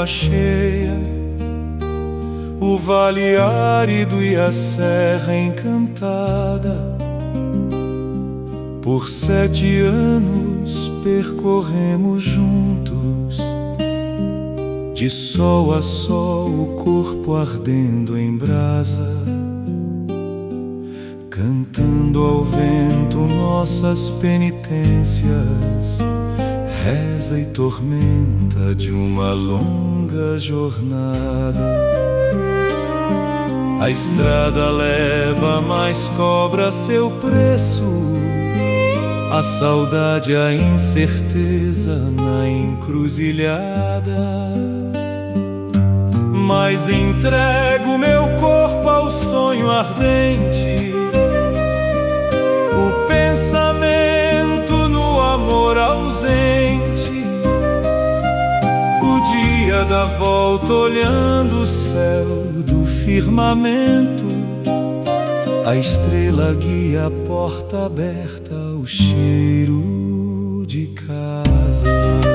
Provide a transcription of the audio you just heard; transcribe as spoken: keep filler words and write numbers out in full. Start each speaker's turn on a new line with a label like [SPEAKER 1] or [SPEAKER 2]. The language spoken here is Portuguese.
[SPEAKER 1] lua cheia, o vale árido e a serra encantada. Por sete anos percorremos juntos, de sol a sol, o corpo ardendo em brasa, cantando ao vento nossas penitências, reza e tormenta de uma longa jornada. A estrada leva, mas cobra seu preço, a saudade, a incerteza na encruzilhada. Mas entrego meu corpo ao sonho ardente, o pensamento no amor ausente, o dia da volta olhando o céu do firmamento, a estrela guia a porta aberta, o cheiro de casa.